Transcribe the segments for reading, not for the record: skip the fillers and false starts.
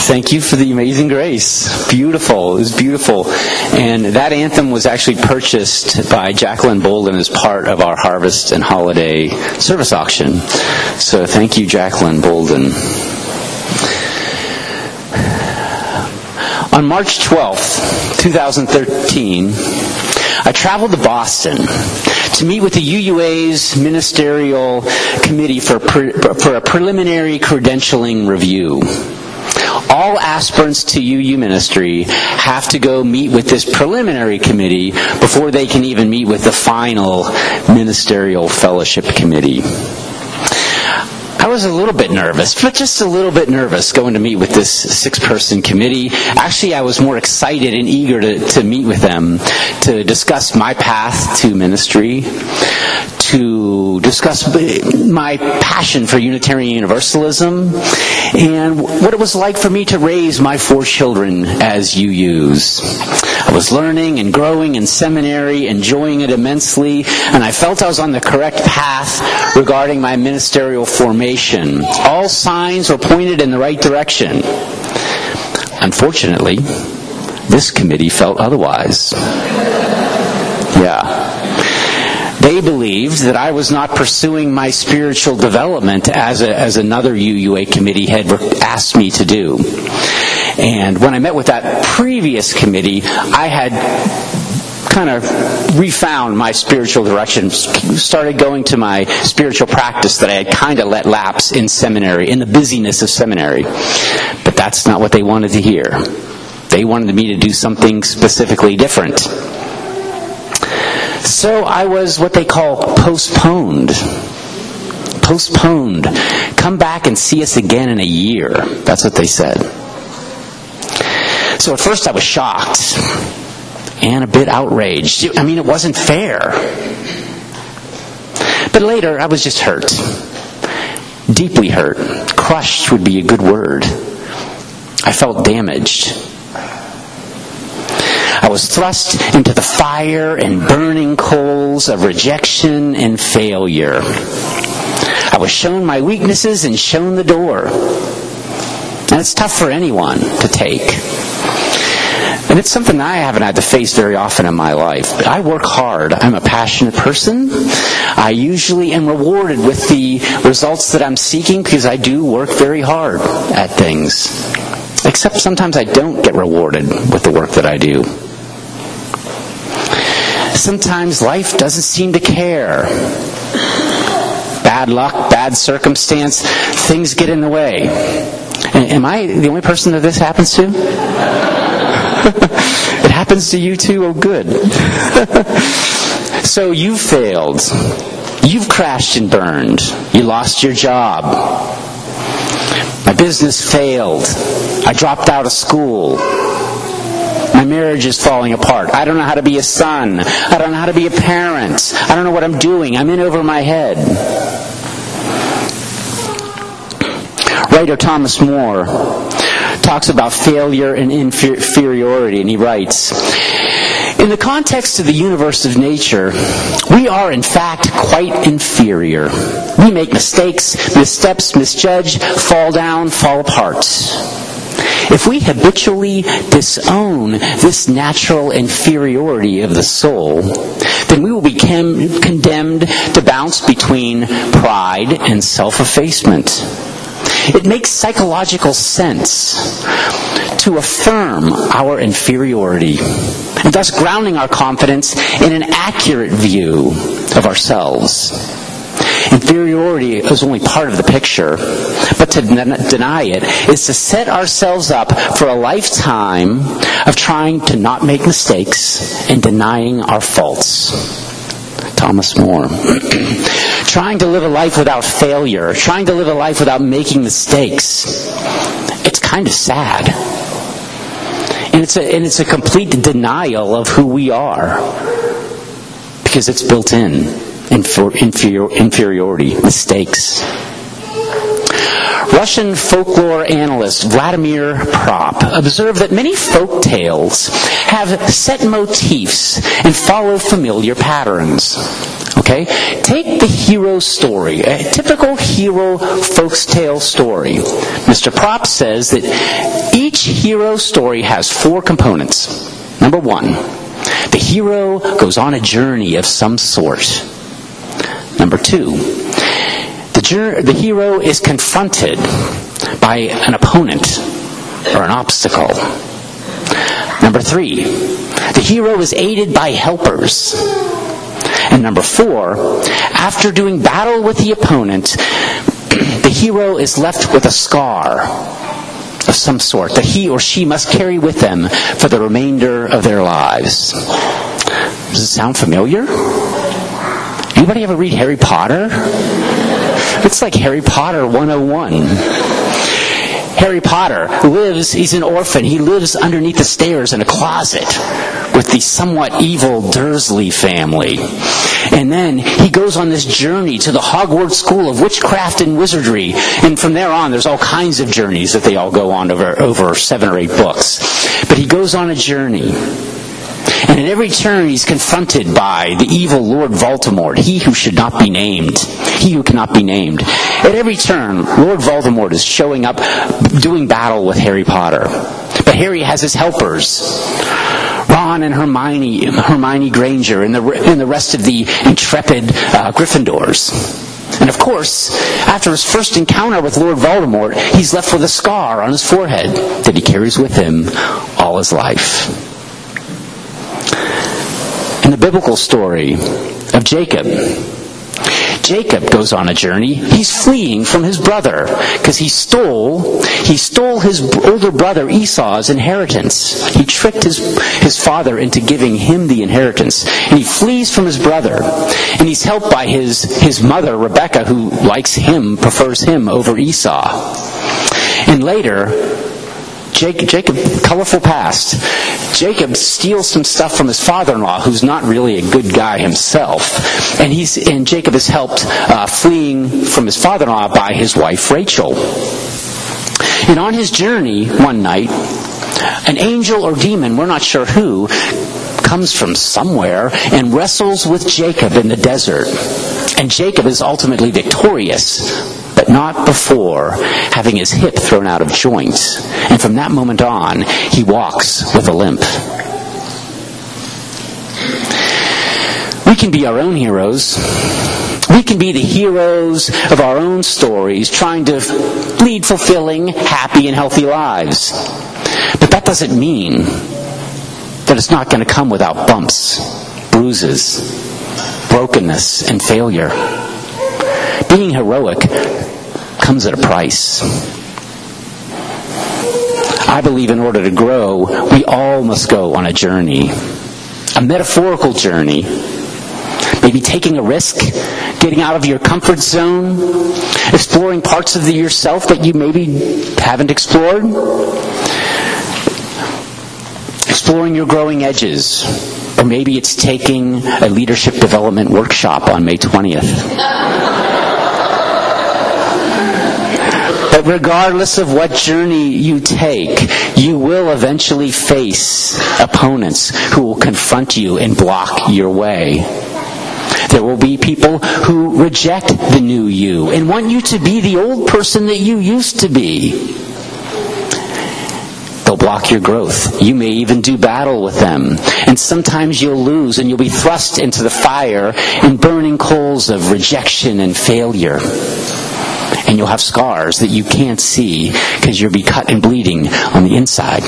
Thank you for the Amazing Grace. Beautiful. It was beautiful. And that anthem was actually purchased by Jacqueline Bolden as part of our Harvest and Holiday service auction. So thank you, Jacqueline Bolden. On March 12th, 2013, I traveled to Boston to meet with the UUA's ministerial committee for a preliminary credentialing review. All aspirants to UU ministry have to go meet with this preliminary committee before they can even meet with the final ministerial fellowship committee. I was a little bit nervous, but just a little bit nervous going to meet with this 6-person committee. Actually, I was more excited and eager to meet with them to discuss my path to ministry, to discuss my passion for Unitarian Universalism, and what it was like for me to raise my 4 children as UUs. I was learning and growing in seminary, enjoying it immensely, and I felt I was on the correct path regarding my ministerial formation. All signs were pointed in the right direction. Unfortunately, this committee felt otherwise. They believed that I was not pursuing my spiritual development as another UUA committee had asked me to do. And when I met with that previous committee, I had kind of refound my spiritual direction, started going to my spiritual practice that I had kind of let lapse in seminary, in the busyness of seminary. But that's not what they wanted to hear. They wanted me to do something specifically different. So I was what they call postponed. Postponed. Come back and see us again in a year. That's what they said. So at first I was shocked and a bit outraged. I mean, it wasn't fair. But later, I was just hurt. Deeply hurt. Crushed would be a good word. I felt damaged. I was thrust into the fire and burning coals of rejection and failure. I was shown my weaknesses and shown the door. And it's tough for anyone to take. And it's something I haven't had to face very often in my life. But I work hard. I'm a passionate person. I usually am rewarded with the results that I'm seeking because I do work very hard at things. Except sometimes I don't get rewarded with the work that I do. Sometimes life doesn't seem to care. Bad luck, bad circumstance, things get in the way. Am I the only person that this happens to? It happens to you too? Oh, good. So you failed. You've crashed and burned. You lost your job. My business failed. I dropped out of school. My marriage is falling apart. I don't know how to be a son. I don't know how to be a parent. I don't know what I'm doing. I'm in over my head. Writer Thomas More talks about failure and inferiority, and he writes, in the context of the universe of nature, we are in fact quite inferior. We make mistakes, missteps, misjudge, fall down, fall apart. If we habitually disown this natural inferiority of the soul, then we will be condemned to bounce between pride and self-effacement. It makes psychological sense to affirm our inferiority, and thus grounding our confidence in an accurate view of ourselves. Inferiority is only part of the picture, but to deny it is to set ourselves up for a lifetime of trying to not make mistakes and denying our faults. Thomas More. Trying to live a life without failure, trying to live a life without making mistakes. It's kind of sad. And it's a complete denial of who we are. Because it's built in. Inferiority, mistakes. Russian folklore analyst Vladimir Prop observed that many folk tales have set motifs and follow familiar patterns. Okay? Take the hero story, a typical hero folktale story. Mr. Propp says that each hero story has 4 components. Number 1, the hero goes on a journey of some sort. Number 2, the hero is confronted by an opponent or an obstacle. Number 3, the hero is aided by helpers. And number 4, after doing battle with the opponent, the hero is left with a scar of some sort that he or she must carry with them for the remainder of their lives. Does it sound familiar? Anybody ever read Harry Potter? It's like Harry Potter 101. Harry Potter he's an orphan. He lives underneath the stairs in a closet with the somewhat evil Dursley family. And then he goes on this journey to the Hogwarts School of Witchcraft and Wizardry. And from there on, there's all kinds of journeys that they all go on over 7 or 8 books. But he goes on a journey. And at every turn, he's confronted by the evil Lord Voldemort, he who should not be named, he who cannot be named. At every turn, Lord Voldemort is showing up, doing battle with Harry Potter. But Harry has his helpers, Ron and Hermione Granger, and the rest of the intrepid Gryffindors. And of course, after his first encounter with Lord Voldemort, he's left with a scar on his forehead that he carries with him all his life. In the biblical story of Jacob goes on a journey. He's fleeing from his brother because he stole his older brother Esau's inheritance. He tricked his father into giving him the inheritance. And he flees from his brother. And he's helped by his mother, Rebekah, who prefers him over Esau. And later, Jacob, colorful past. Jacob steals some stuff from his father-in-law, who's not really a good guy himself. And Jacob is helped fleeing from his father-in-law by his wife Rachel. And on his journey one night, an angel or demon, we're not sure who, comes from somewhere and wrestles with Jacob in the desert. And Jacob is ultimately victorious, but not before having his hip thrown out of joint. And from that moment on, he walks with a limp. We can be our own heroes. We can be the heroes of our own stories, trying to lead fulfilling, happy, and healthy lives. But that doesn't mean that it's not going to come without bumps, bruises, brokenness, and failure. Being heroic comes at a price. I believe in order to grow, we all must go on a journey. A metaphorical journey. Maybe taking a risk, getting out of your comfort zone, exploring parts of yourself that you maybe haven't explored, exploring your growing edges, or maybe it's taking a leadership development workshop on May 20th. But regardless of what journey you take, you will eventually face opponents who will confront you and block your way. There will be people who reject the new you and want you to be the old person that you used to be. They'll block your growth. You may even do battle with them. And sometimes you'll lose and you'll be thrust into the fire and burning coals of rejection and failure. And you'll have scars that you can't see because you'll be cut and bleeding on the inside.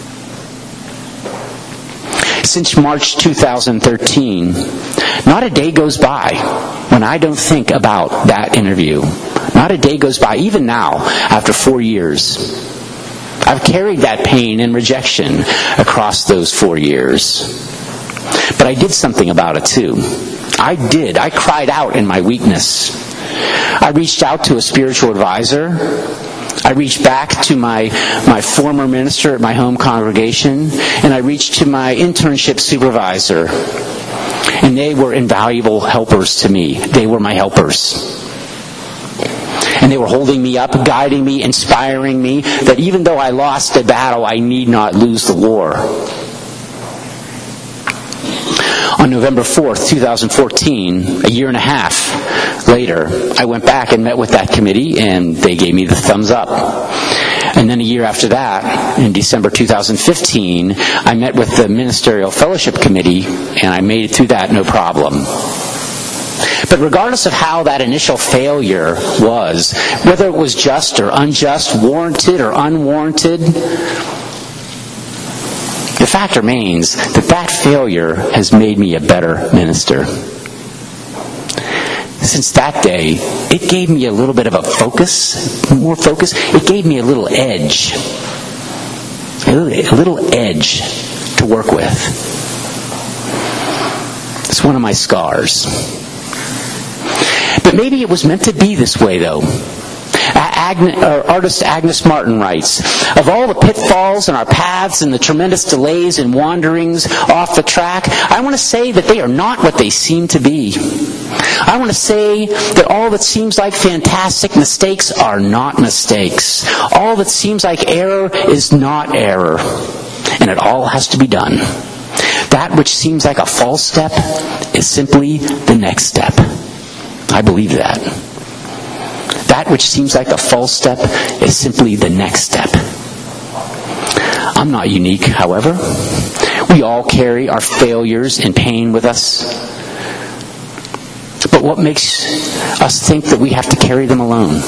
Since March 2013, not a day goes by when I don't think about that interview. Not a day goes by, even now, after 4 years. I've carried that pain and rejection across those 4 years. But I did something about it too. I cried out in my weakness. I reached out to a spiritual advisor. I reached back to my former minister at my home congregation, and I reached to my internship supervisor. And they were invaluable helpers to me. They were my helpers. And they were holding me up, guiding me, inspiring me, that even though I lost a battle, I need not lose the war. On November 4th, 2014, a year and a half later, I went back and met with that committee, and they gave me the thumbs up. And then a year after that, in December 2015, I met with the Ministerial Fellowship Committee, and I made it through that no problem. But regardless of how that initial failure was, whether it was just or unjust, warranted or unwarranted, the fact remains that that failure has made me a better minister. Since that day, it gave me a little bit of a more focus. It gave me a little edge. A little edge to work with. It's one of my scars. But maybe it was meant to be this way, though. Artist Agnes Martin writes, "Of all the pitfalls in our paths and the tremendous delays and wanderings off the track, I want to say that they are not what they seem to be. I want to say that all that seems like fantastic mistakes are not mistakes. All that seems like error is not error. And it all has to be done. That which seems like a false step is simply the next step." I believe that. That which seems like a false step is simply the next step. I'm not unique, however. We all carry our failures and pain with us. But what makes us think that we have to carry them alone?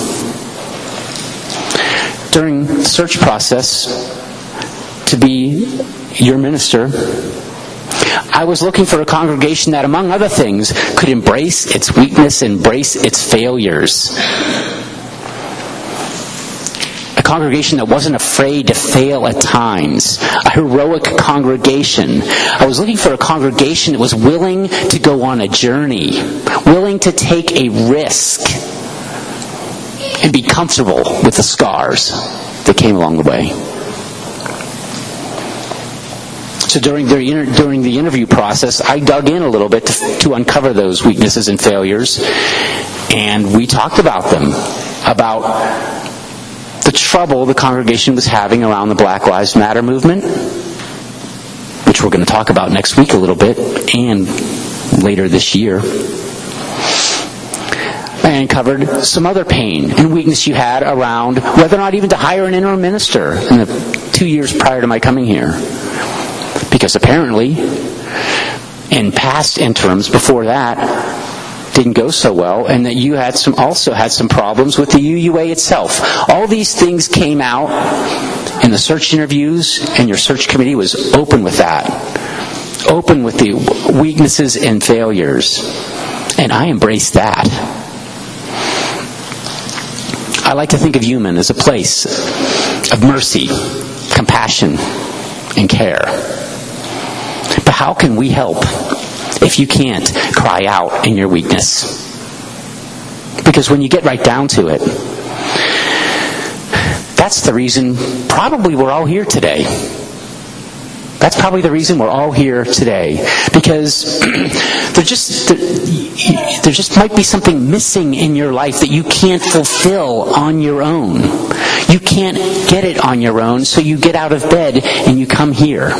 During the search process to be your minister, I was looking for a congregation that, among other things, could embrace its weakness, embrace its failures. A congregation that wasn't afraid to fail at times. A heroic congregation. I was looking for a congregation that was willing to go on a journey, willing to take a risk, and be comfortable with the scars that came along the way. So during the interview process, I dug in a little bit to uncover those weaknesses and failures, and we talked about them, about the trouble the congregation was having around the Black Lives Matter movement, which we're going to talk about next week a little bit, and later this year. I uncovered some other pain and weakness you had around whether or not even to hire an interim minister in the 2 years prior to my coming here. Because apparently, in past interims before that, didn't go so well, and that you also had some problems with the UUA itself. All these things came out in the search interviews, and your search committee was open with that. Open with the weaknesses and failures. And I embraced that. I like to think of Human as a place of mercy, compassion, and care. But how can we help if you can't cry out in your weakness? Because when you get right down to it, that's the reason probably we're all here today. That's probably the reason we're all here today. Because there just might be something missing in your life that you can't fulfill on your own. You can't get it on your own, so you get out of bed and you come here.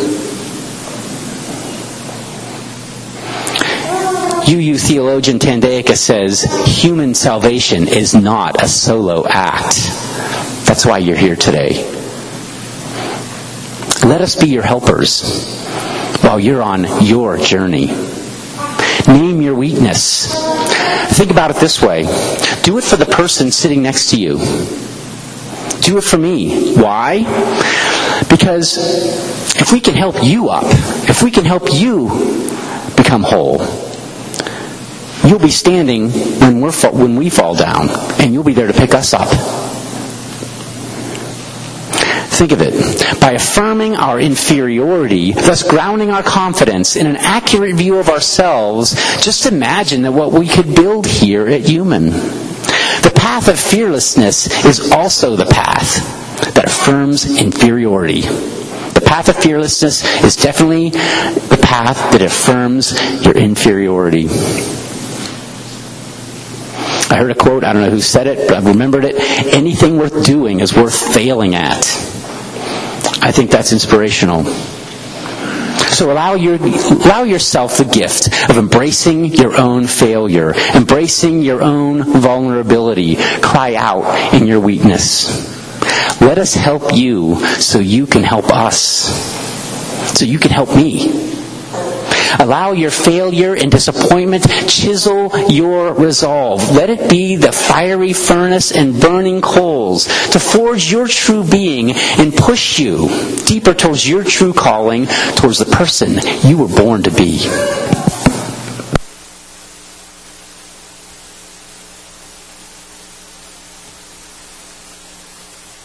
UU theologian Tandayika says, human salvation is not a solo act. That's why you're here today. Let us be your helpers while you're on your journey. Name your weakness. Think about it this way. Do it for the person sitting next to you. Do it for me. Why? Because if we can help you up, if we can help you become whole, you'll be standing when we fall down, and you'll be there to pick us up. Think of it. By affirming our inferiority, thus grounding our confidence in an accurate view of ourselves, just imagine that what we could build here at Human. The path of fearlessness is also the path that affirms inferiority. The path of fearlessness is definitely the path that affirms your inferiority. I heard a quote, I don't know who said it, but I've remembered it. Anything worth doing is worth failing at. I think that's inspirational. So allow yourself the gift of embracing your own failure, embracing your own vulnerability. Cry out in your weakness. Let us help you so you can help us, so you can help me. Allow your failure and disappointment chisel your resolve. Let it be the fiery furnace and burning coals to forge your true being and push you deeper towards your true calling, towards the person you were born to be.